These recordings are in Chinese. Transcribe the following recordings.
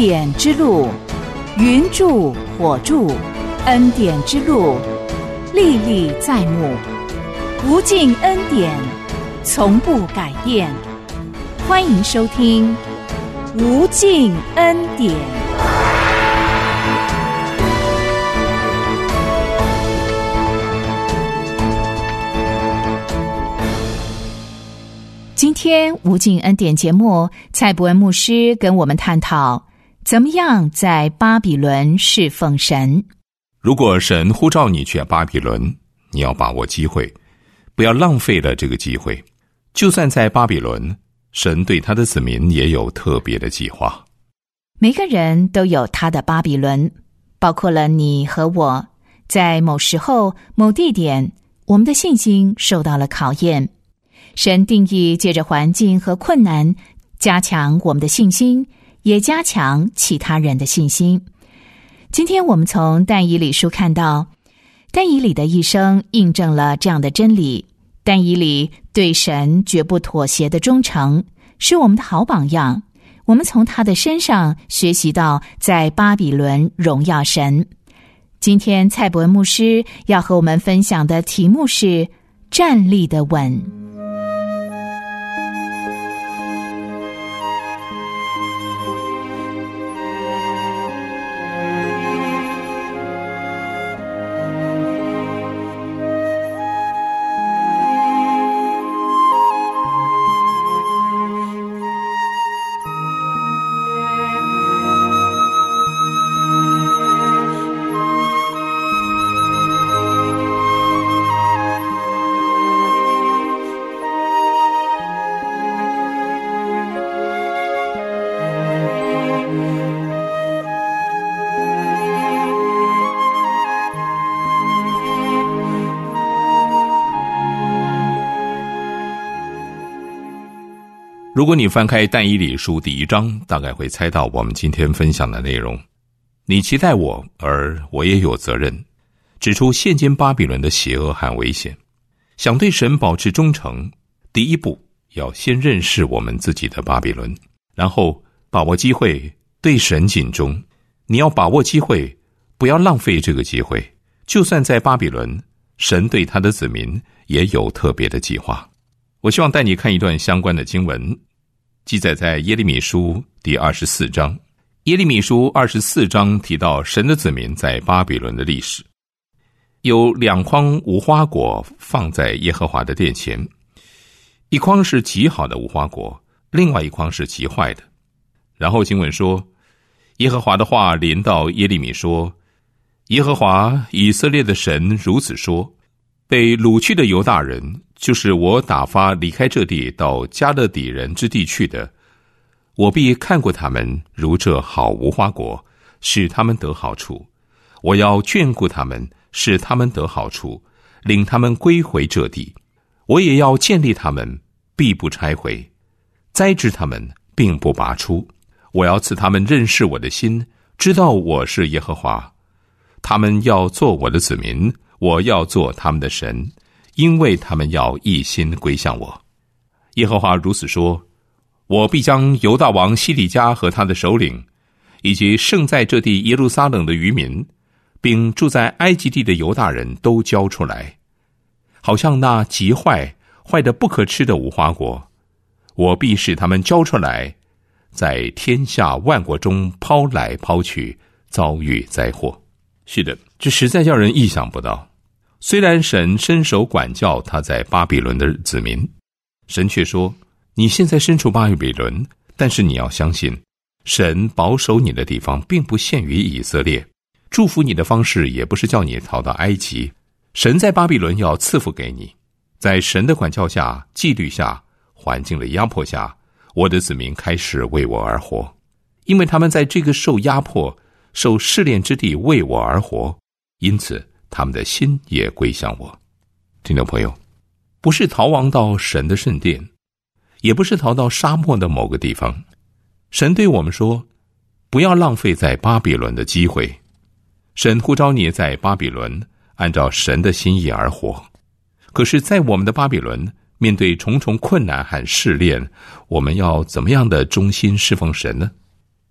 典之路，云柱火柱，恩典之路，历历在目，无尽恩典，从不改变。欢迎收听无尽恩典。今天无尽恩典节目，蔡伯恩牧师跟我们探讨怎么样在巴比伦侍奉神。 如果神呼召你去巴比伦，你要把握机会，不要浪费了这个机会。就算在巴比伦，神对他的子民也有特别的计划。 每个人都有他的巴比伦，包括了你和我。在某时候、某地点，我们的信心受到了考验。神定义借着环境和困难加强我们的信心，也加强其他人的信心。今天我们从但以理书看到，但以理的一生印证了这样的真理。但以理对神绝不妥协的忠诚是我们的好榜样，我们从他的身上学习到在巴比伦荣耀神。今天蔡伯恩牧师要和我们分享的题目是站立的稳。 如果你翻开但以理书第1章，大概会猜到我们今天分享的内容。你期待我，而我也有责任，指出现今巴比伦的邪恶和危险。想对神保持忠诚，第一步要先认识我们自己的巴比伦，然后把握机会对神尽忠。你要把握机会，不要浪费这个机会。就算在巴比伦，神对他的子民也有特别的计划。我希望带你看一段相关的经文，记载在耶利米书第24章。耶利米书24章提到神的子民在巴比伦的历史。有2筐无花果放在耶和华的殿前，一筐是极好的无花果，另外一筐是极坏的。然后经文说，耶和华的话临到耶利米说，耶和华以色列的神如此说，被掳去的犹大人，就是我打发离开这地到加勒底人之地去的，我必看过他们如这好无花果，使他们得好处。我要眷顾他们，使他们得好处，领他们归回这地。我也要建立他们，必不拆毁，栽植他们，并不拔出。我要赐他们认识我的心，知道我是耶和华。他们要做我的子民，我要做他们的神，因为他们要一心归向我。耶和华如此说，我必将犹大王西底家和他的首领，以及剩在这地耶路撒冷的渔民，并住在埃及地的犹大人都交出来，好像那极坏得不可吃的无花果。我必使他们交出来，在天下万国中抛来抛去，遭遇灾祸。是的，这实在叫人意想不到。虽然神伸手管教他在巴比伦的子民，神却说，你现在身处巴比伦，但是你要相信，神保守你的地方并不限于以色列，祝福你的方式也不是叫你逃到埃及。神在巴比伦要赐福给你，在神的管教下、纪律下、环境的压迫下，我的子民开始为我而活，因为他们在这个受压迫、受试炼之地为我而活，因此他们的心也归向我。听众朋友，不是逃亡到神的圣殿，也不是逃到沙漠的某个地方。神对我们说，不要浪费在巴比伦的机会。神呼召你在巴比伦按照神的心意而活。可是在我们的巴比伦，面对重重困难和试炼，我们要怎么样的忠心侍奉神呢？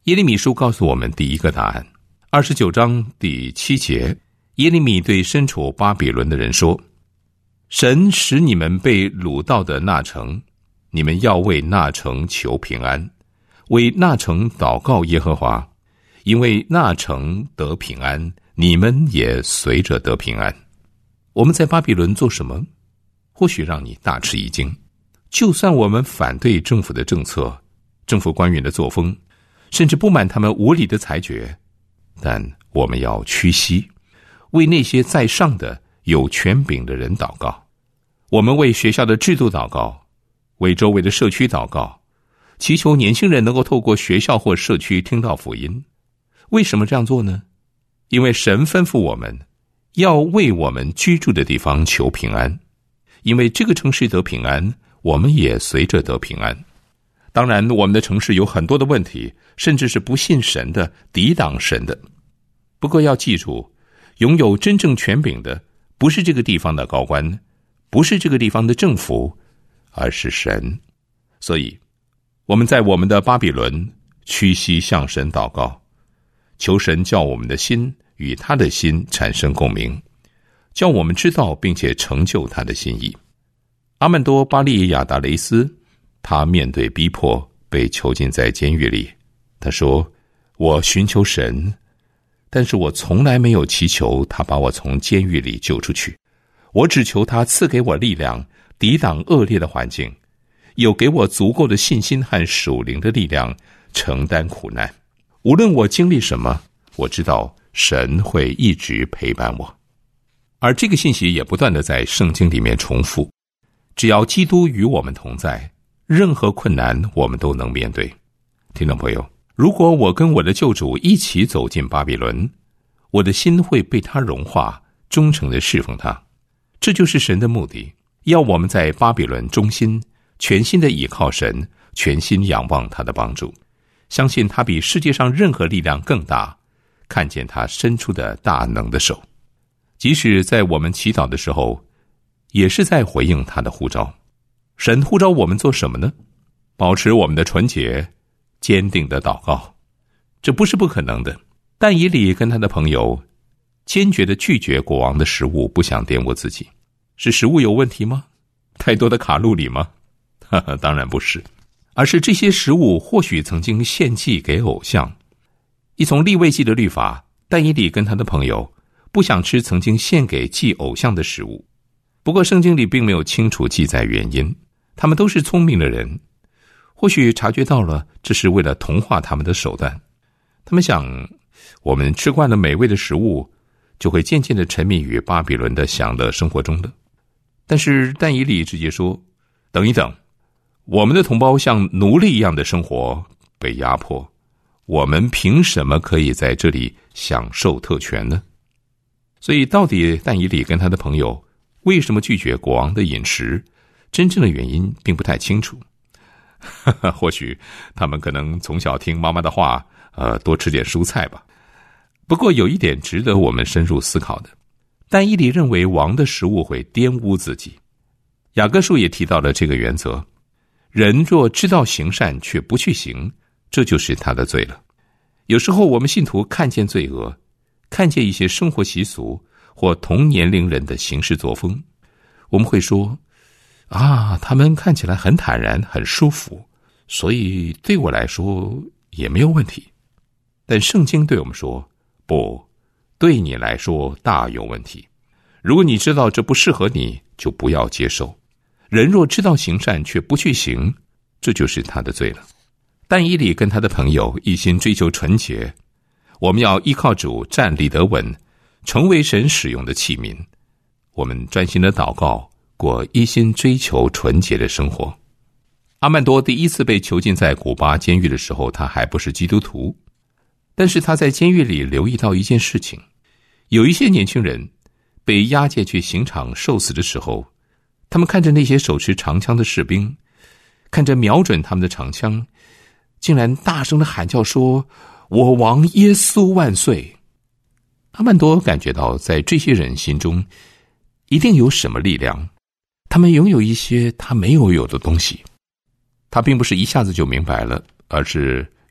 耶利米书告诉我们第一个答案。29章第7节，耶利米对身处巴比伦的人说：神使你们被掳到的那城，你们要为那城求平安，为那城祷告耶和华，因为那城得平安，你们也随着得平安。我们在巴比伦做什么？或许让你大吃一惊。就算我们反对政府的政策，政府官员的作风，甚至不满他们无理的裁决，但我们要屈膝，为那些在上的有权柄的人祷告。我们为学校的制度祷告，为周围的社区祷告，祈求年轻人能够透过学校或社区听到福音。为什么这样做呢？因为神吩咐我们要为我们居住的地方求平安，因为这个城市得平安，我们也随着得平安。当然，我们的城市有很多的问题，甚至是不信神的、抵挡神的。不过要记住，拥有真正权柄的不是这个地方的高官，不是这个地方的政府，而是神。所以我们在我们的巴比伦屈膝向神祷告，求神叫我们的心与他的心产生共鸣，叫我们知道并且成就他的心意。阿曼多·巴利亚达雷斯，他面对逼迫被囚禁在监狱里，他说：我寻求神，但是我从来没有祈求他把我从监狱里救出去，我只求他赐给我力量，抵挡恶劣的环境，有给我足够的信心和属灵的力量承担苦难。无论我经历什么，我知道神会一直陪伴我。而这个信息也不断地在圣经里面重复，只要基督与我们同在，任何困难我们都能面对。听众朋友，如果我跟我的救主一起走进巴比伦，我的心会被他融化，忠诚地侍奉他。这就是神的目的，要我们在巴比伦中心全心地倚靠神，全心仰望他的帮助，相信他比世界上任何力量更大，看见他伸出的大能的手。即使在我们祈祷的时候，也是在回应他的呼召。神呼召我们做什么呢？保持我们的纯洁，坚定的祷告。这不是不可能的。但以理跟他的朋友坚决地拒绝国王的食物，不想玷污自己。是食物有问题吗？太多的卡路里吗？当然不是，而是这些食物或许曾经献祭给偶像。依从利未记的律法，但以理跟他的朋友不想吃曾经献给祭偶像的食物。不过圣经里并没有清楚记载原因，他们都是聪明的人，或许察觉到了这是为了同化他们的手段。他们想，我们吃惯了美味的食物，就会渐渐地沉迷于巴比伦的享乐生活中的。但是但以理直接说，等一等，我们的同胞像奴隶一样的生活，被压迫，我们凭什么可以在这里享受特权呢？所以到底但以理跟他的朋友为什么拒绝国王的饮食，真正的原因并不太清楚。或许他们可能从小听妈妈的话，多吃点蔬菜吧。不过有一点值得我们深入思考的，但以理认为王的食物会玷污自己。雅各书也提到了这个原则，人若知道行善却不去行，这就是他的罪了。有时候我们信徒看见罪恶，看见一些生活习俗或同年龄人的行事作风，我们会说，他们看起来很坦然很舒服，所以对我来说也没有问题。但圣经对我们说，不，对你来说大有问题。如果你知道这不适合你，就不要接受。人若知道行善却不去行，这就是他的罪了。但以理跟他的朋友一心追求纯洁，我们要依靠主站立得稳，成为神使用的器皿。我们专心的祷告，过一心追求纯洁的生活。阿曼多第一次被囚禁在古巴监狱的时候，他还不是基督徒，但是他在监狱里留意到一件事情，有一些年轻人被押解去刑场受死的时候，他们看着那些手持长枪的士兵，看着瞄准他们的长枪，竟然大声的喊叫说，我王耶稣万岁。阿曼多感觉到在这些人心中一定有什么力量，他们拥有一些他没有的东西。他并不是一下子就明白了，而是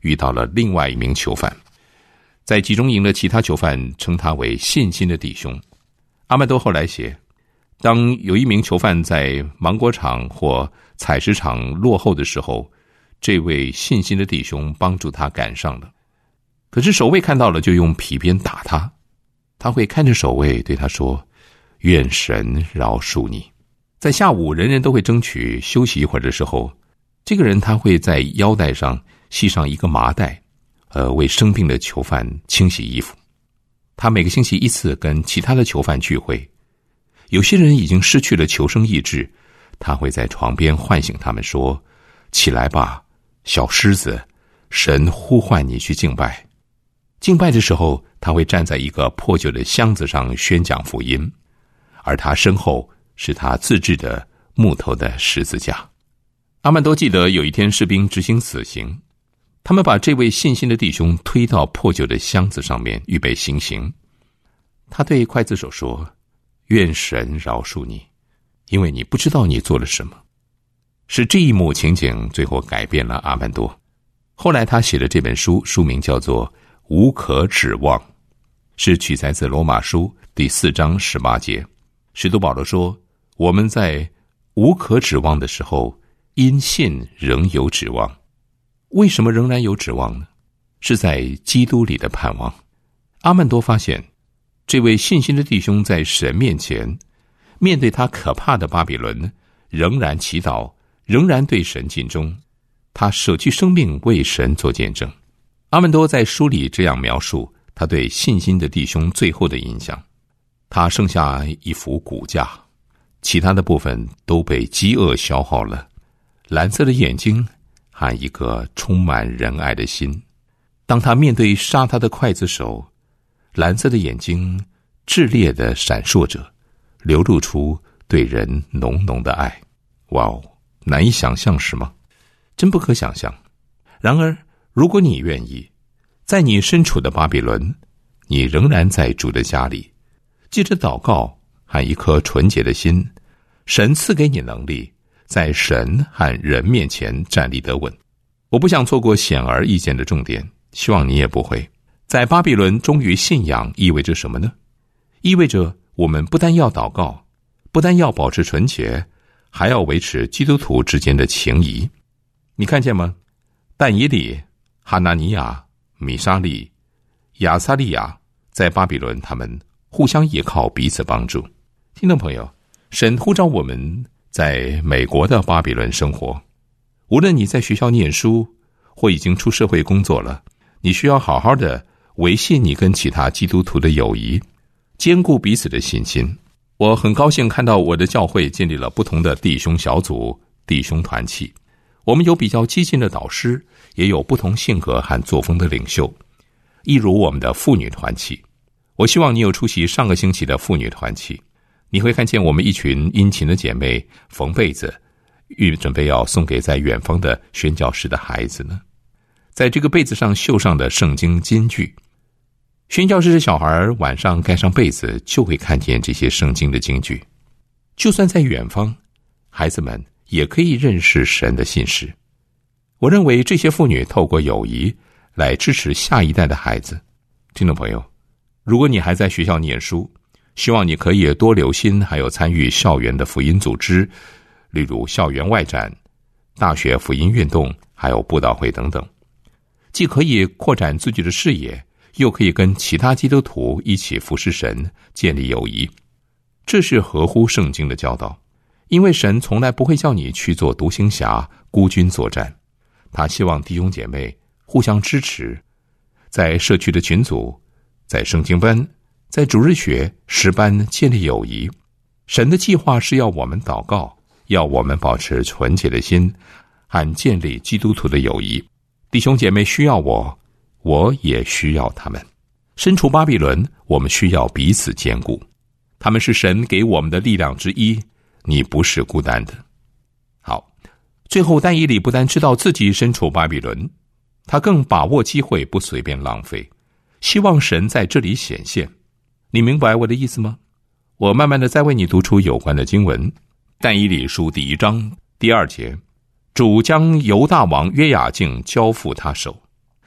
遇到了另外一名囚犯。在集中营的其他囚犯称他为信心的弟兄。阿曼多后来写，当有一名囚犯在芒果场或采石场落后的时候，这位信心的弟兄帮助他赶上了。可是守卫看到了，就用皮鞭打他。他会看着守卫对他说，愿神饶恕你。在下午人人都会争取休息一会儿的时候，这个人他会在腰带上系上一个麻袋，为生病的囚犯清洗衣服。他每个星期一次跟其他的囚犯聚会，有些人已经失去了求生意志，他会在床边唤醒他们说，起来吧，小狮子，神呼唤你去敬拜。敬拜的时候，他会站在一个破旧的箱子上宣讲福音，而他身后是他自制的木头的十字架。阿曼多记得有一天士兵执行死刑，他们把这位信心的弟兄推到破旧的箱子上面预备行刑。他对刽子手说，愿神饶恕你，因为你不知道你做了什么。是这一幕情景最后改变了阿曼多。后来他写的这本书，书名叫做无可指望，是取材自罗马书第4章18节。使徒保罗说，我们在无可指望的时候，因信仍有指望。为什么仍然有指望呢？是在基督里的盼望。阿曼多发现，这位信心的弟兄在神面前，面对他可怕的巴比伦，仍然祈祷，仍然对神尽忠，他舍去生命为神做见证。阿曼多在书里这样描述他对信心的弟兄最后的印象，他剩下一副骨架，其他的部分都被饥饿消耗了，蓝色的眼睛和一个充满仁爱的心。当他面对杀他的刽子手，蓝色的眼睛炽烈地闪烁着，流露出对人浓浓的爱。哇哦，难以想象是吗？真不可想象。然而如果你愿意，在你身处的巴比伦，你仍然在主的家里，借着祷告和一颗纯洁的心，神赐给你能力，在神和人面前站立得稳。我不想错过显而易见的重点，希望你也不会。在巴比伦忠于信仰意味着什么呢？意味着我们不但要祷告，不但要保持纯洁，还要维持基督徒之间的情谊。你看见吗？但以理、哈拿尼亚、米沙利、亚撒利亚在巴比伦，他们互相依靠，彼此帮助。听众朋友，神呼召我们在美国的巴比伦生活。无论你在学校念书或已经出社会工作了，你需要好好的维系你跟其他基督徒的友谊，兼顾彼此的信心。我很高兴看到我的教会建立了不同的弟兄小组、弟兄团契。我们有比较激进的导师，也有不同性格和作风的领袖，一如我们的妇女团契。我希望你有出席上个星期的妇女团契，你会看见我们一群殷勤的姐妹缝被子，准备要送给在远方的宣教士的孩子呢。在这个被子上绣上的圣经金句，宣教士的小孩晚上盖上被子就会看见这些圣经的金句。就算在远方，孩子们也可以认识神的信实。我认为这些妇女透过友谊来支持下一代的孩子。听众朋友，如果你还在学校念书，希望你可以多留心，还有参与校园的福音组织，例如校园外展、大学福音运动，还有布道会等等，既可以扩展自己的视野，又可以跟其他基督徒一起服侍神，建立友谊。这是合乎圣经的教导，因为神从来不会叫你去做独行侠，孤军作战。他希望弟兄姐妹互相支持，在社区的群组，在圣经班，在主日学、诗班建立友谊。神的计划是要我们祷告，要我们保持纯洁的心，和建立基督徒的友谊。弟兄姐妹需要我，我也需要他们。身处巴比伦，我们需要彼此兼顾。他们是神给我们的力量之一，你不是孤单的。好，最后但以理不但知道自己身处巴比伦，他更把握机会，不随便浪费，希望神在这里显现。你明白我的意思吗？我慢慢的再为你读出有关的经文。但以理书第1章第2节，主将犹大王约雅敬交付他手。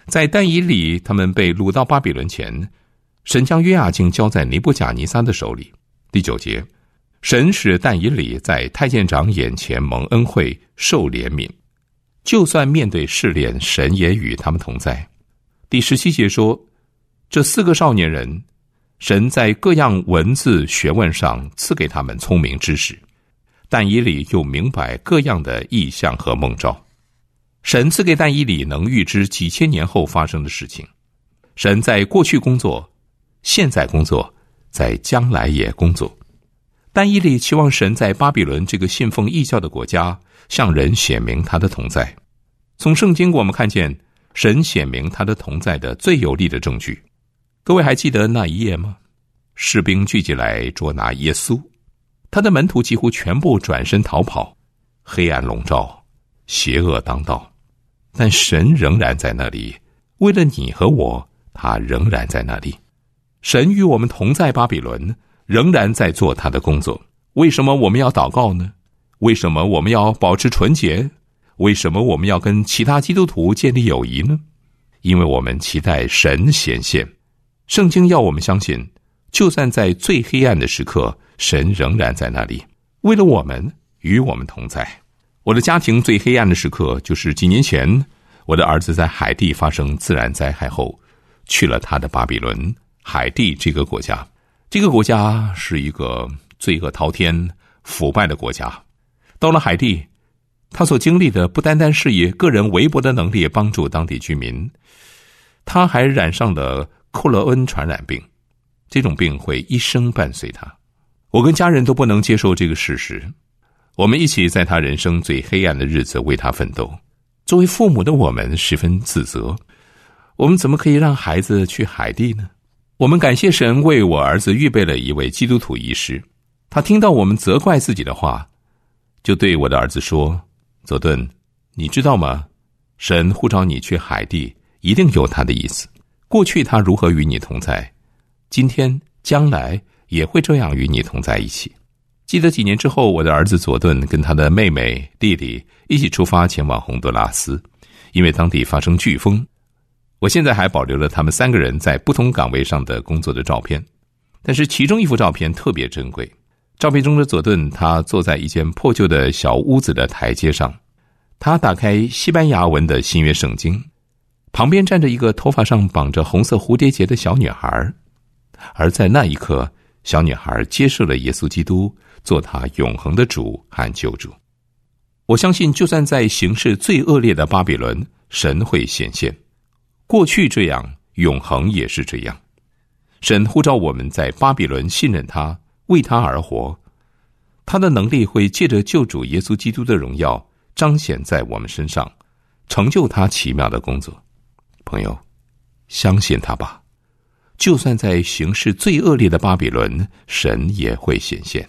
在但以理他们被掳到巴比伦前，神将约雅敬交在尼布甲尼撒的手里。第9节，神使但以理在太监长眼前蒙恩惠，受怜悯，就算面对试炼，神也与他们同在。第17节说，这4个少年人，神在各样文字学问上赐给他们聪明知识，但以理又明白各样的异象和梦兆。神赐给但以理能预知几千年后发生的事情。神在过去工作，现在工作，在将来也工作。但以理期望神在巴比伦这个信奉异教的国家向人显明他的同在。从圣经我们看见神显明他的同在的最有力的证据。各位还记得那一夜吗？士兵聚集来捉拿耶稣，他的门徒几乎全部转身逃跑，黑暗笼罩，邪恶当道，但神仍然在那里，为了你和我，他仍然在那里。神与我们同在巴比伦，仍然在做他的工作。为什么我们要祷告呢？为什么我们要保持纯洁？为什么我们要跟其他基督徒建立友谊呢？因为我们期待神显现。圣经要我们相信，就算在最黑暗的时刻，神仍然在那里，为了我们，与我们同在。我的家庭最黑暗的时刻，就是几年前，我的儿子在海地发生自然灾害后，去了他的巴比伦，海地这个国家。这个国家是一个罪恶滔天、腐败的国家。到了海地，他所经历的不单单是以个人微薄的能力帮助当地居民，他还染上了寇勒恩传染病，这种病会一生伴随他。我跟家人都不能接受这个事实，我们一起在他人生最黑暗的日子为他奋斗。作为父母的我们十分自责，我们怎么可以让孩子去海地呢？我们感谢神为我儿子预备了一位基督徒医师，他听到我们责怪自己的话，就对我的儿子说，佐顿，你知道吗？神呼召你去海地，一定有他的意思。过去他如何与你同在，今天将来也会这样与你同在一起。记得几年之后，我的儿子佐顿跟他的妹妹弟弟一起出发前往洪都拉斯，因为当地发生飓风。我现在还保留了他们3个人在不同岗位上的工作的照片，但是其中一幅照片特别珍贵。照片中的佐顿，他坐在一间破旧的小屋子的台阶上，他打开西班牙文的新约圣经，旁边站着一个头发上绑着红色蝴蝶结的小女孩，而在那一刻，小女孩接受了耶稣基督做她永恒的主和救主。我相信就算在形势最恶劣的巴比伦，神会显现。过去这样，永恒也是这样。神呼召我们在巴比伦信任他，为他而活。他的能力会借着救主耶稣基督的荣耀彰显在我们身上，成就他奇妙的工作。朋友，相信他吧，就算在形势最恶劣的巴比伦，神也会显现。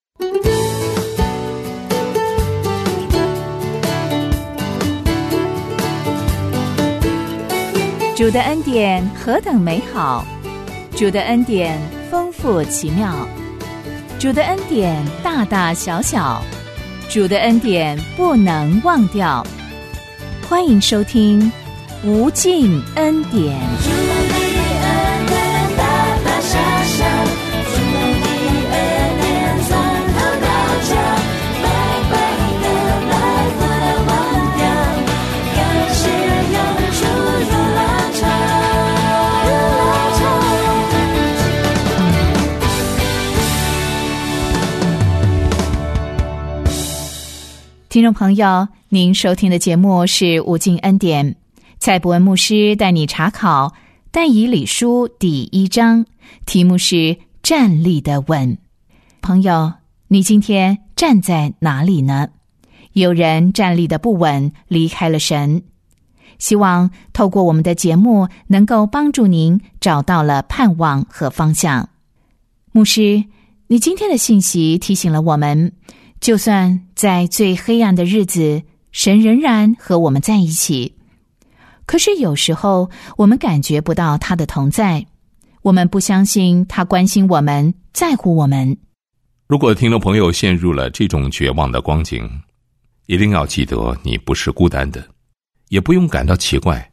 主的恩典何等美好，主的恩典丰富奇妙，主的恩典大大小小，主的恩典不能忘掉。欢迎收听无尽恩典。主的恩典大大小小，主的恩典从头到脚，白白的来不能忘掉，感谢永驻如浪潮，如浪潮。听众朋友，您收听的节目是无尽恩典，蔡伯文牧师带你查考但以理书第1章，题目是站立的稳。朋友，你今天站在哪里呢？有人站立的不稳，离开了神。希望透过我们的节目能够帮助您找到了盼望和方向。牧师，你今天的信息提醒了我们，就算在最黑暗的日子，神仍然和我们在一起。可是有时候我们感觉不到他的同在，我们不相信他关心我们，在乎我们。 如果听众朋友陷入了这种绝望的光景，一定要记得你不是孤单的，也不用感到奇怪，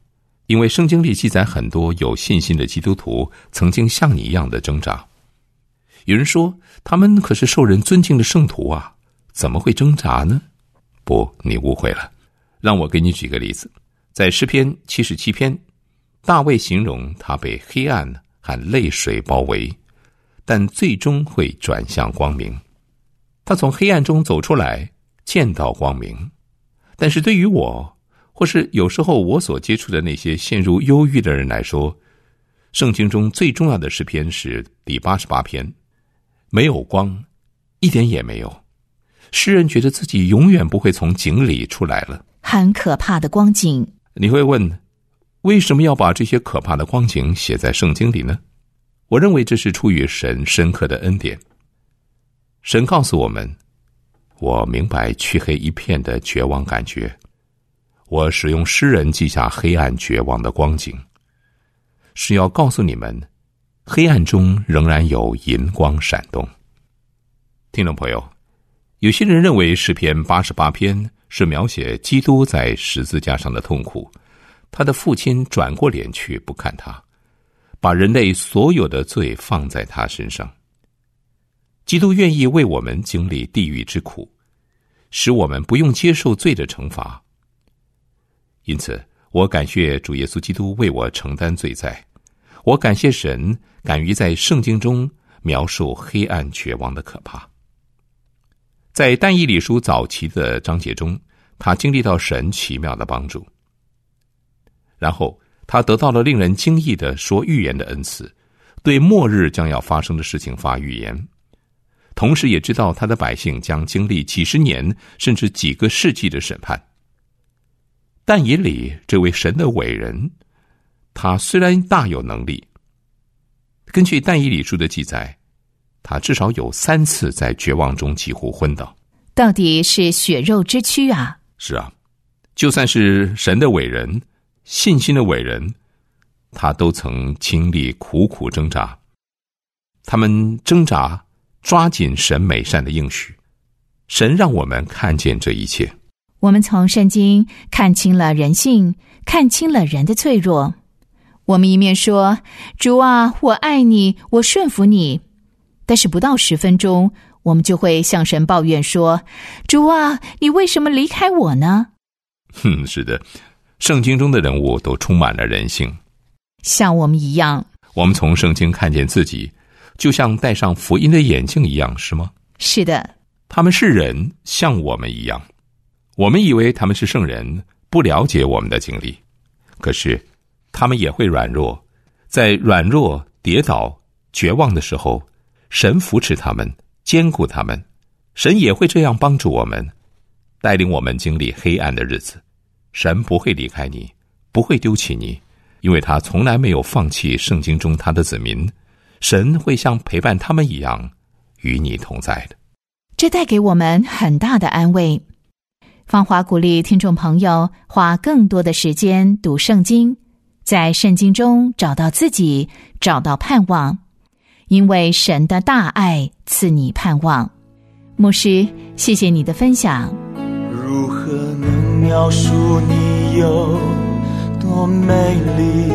因为圣经里记载很多有信心的基督徒曾经像你一样的挣扎。有人说，他们可是受人尊敬的圣徒啊，怎么会挣扎呢？不，你误会了。让我给你举个例子，在诗篇77篇，大卫形容他被黑暗和泪水包围，但最终会转向光明。他从黑暗中走出来，见到光明。但是对于我，或是有时候我所接触的那些陷入忧郁的人来说，圣经中最重要的诗篇是第88篇，没有光，一点也没有。诗人觉得自己永远不会从井里出来了， 很可怕的光景。 你会问，为什么要把这些可怕的光景写在圣经里呢？我认为这是出于神深刻的恩典。神告诉我们，我明白黢黑一片的绝望感觉，我使用诗人记下黑暗绝望的光景，是要告诉你们，黑暗中仍然有银光闪动。听众朋友，有些人认为诗篇88篇是描写基督在十字架上的痛苦，他的父亲转过脸去不看他，把人类所有的罪放在他身上。基督愿意为我们经历地狱之苦，使我们不用接受罪的惩罚。因此，我感谢主耶稣基督为我承担罪债，我感谢神敢于在圣经中描述黑暗绝望的可怕。在但以理书早期的章节中，他经历到神奇妙的帮助，然后他得到了令人惊异的说预言的恩赐，对末日将要发生的事情发预言，同时也知道他的百姓将经历几十年甚至几个世纪的审判。但以理这位神的伟人，他虽然大有能力，根据但以理书的记载，他至少有3次在绝望中几乎昏倒。 到底是血肉之躯啊！ 是啊，就算是神的伟人，信心的伟人，他都曾经历苦苦挣扎。他们挣扎，抓紧神美善的应许。神让我们看见这一切。 我们从圣经看清了人性，看清了人的脆弱。我们一面说，主啊，我爱你，我顺服你，但是不到10分钟，我们就会向神抱怨说，主啊，你为什么离开我呢？ 是的，圣经中的人物都充满了人性， 像我们一样。 我们从圣经看见自己，就像戴上福音的眼镜一样，是吗？ 是的。 他们是人，像我们一样。我们以为他们是圣人，不了解我们的经历。可是他们也会软弱，在软弱、跌倒、绝望的时候，神扶持他们，坚固他们。神也会这样帮助我们，带领我们经历黑暗的日子。神不会离开你，不会丢弃你，因为他从来没有放弃圣经中他的子民。神会像陪伴他们一样与你同在的。 这带给我们很大的安慰。芳华鼓励听众朋友花更多的时间读圣经，在圣经中找到自己，找到盼望，因为神的大爱赐你盼望。牧师，谢谢你的分享。 如何能描述你有多美丽，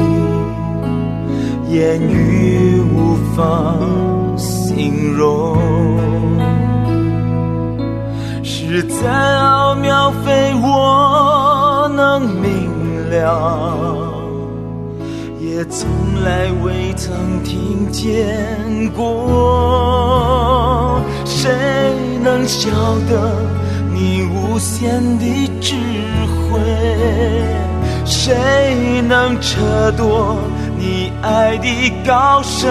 言语无法形容，实在奥妙非我能明了，也从来未曾听见过。谁能晓得你无限的智慧？谁能测度你爱的高深？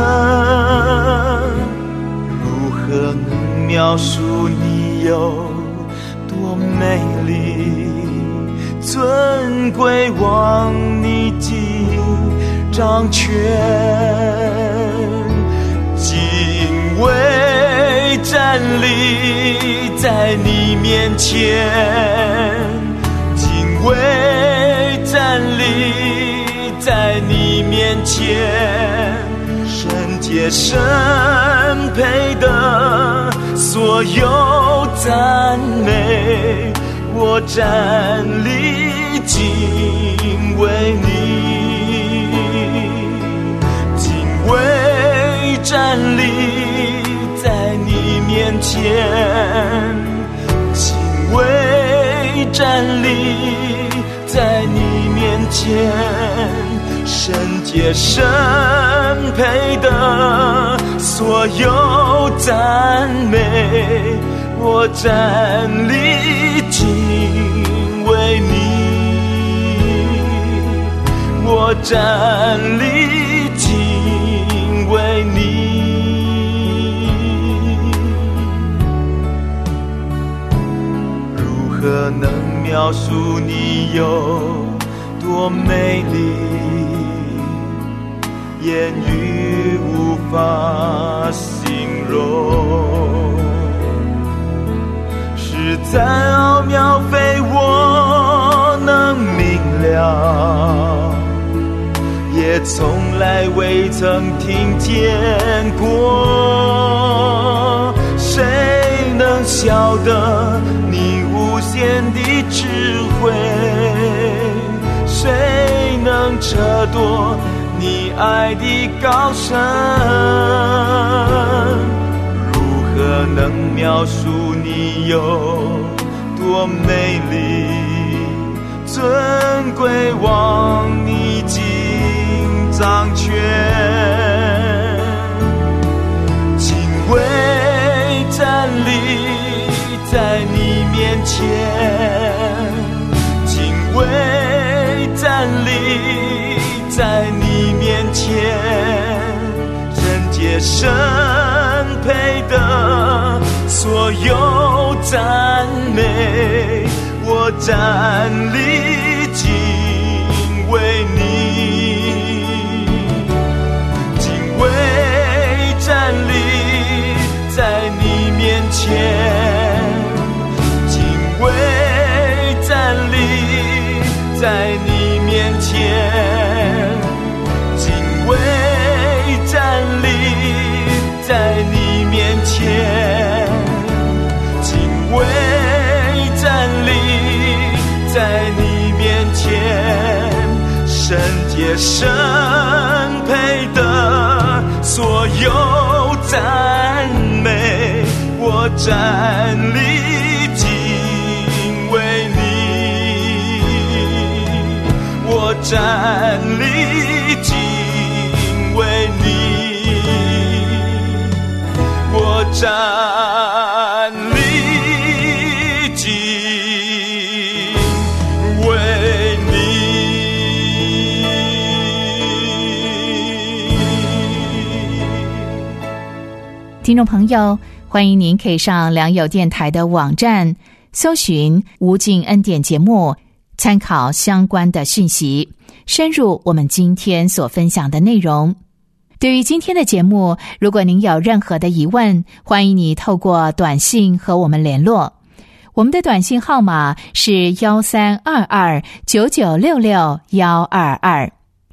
如何能描述你有多美丽？尊贵望你尽掌权，敬畏站立在你面前，敬畏站立在你面前，圣洁圣配的所有赞美，我站立敬畏你，敬畏站立在你面前，敬畏站立在你面前，圣洁圣配的所有赞美，我站立敬畏你，我站立敬畏你。如何能描述你有多美丽，言语无法形容，实在奥妙非我能明了，也从来未曾听见过。谁能晓得你无限的智慧？谁能测度你爱的高深？如何能描述你有多美丽？尊贵望你尽掌权，敬畏站立在你面前，敬畏站立在你面前，圣洁圣配的所有赞美，我站立敬畏你，敬畏站立在你面前，敬畏站立在你面前，敬畏站立在你面前，敬畏站立在你面前，圣洁圣配的所有赞美，我站立敬畏你，我站立敬畏你，我站立敬畏你。 听众朋友，欢迎您可以上良友电台的网站搜寻无尽恩典节目，参考相关的讯息，深入我们今天所分享的内容。对于今天的节目，如果您有任何的疑问，欢迎你透过短信和我们联络。我们的短信号码是1322996612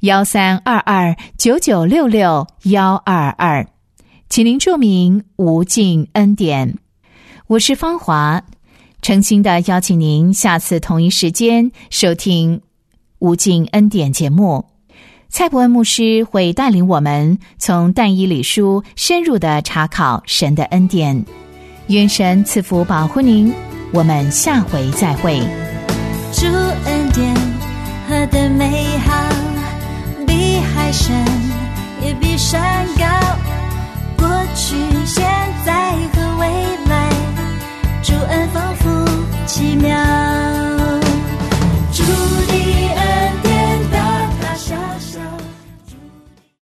1322996612，请您注明无尽恩典。我是芳华，诚心的邀请您下次同一时间收听无尽恩典节目。蔡伯恩牧师会带领我们从但以理书深入的查考神的恩典。愿神赐福保护您，我们下回再会。 主恩典何等美好，比海深也比山高，过去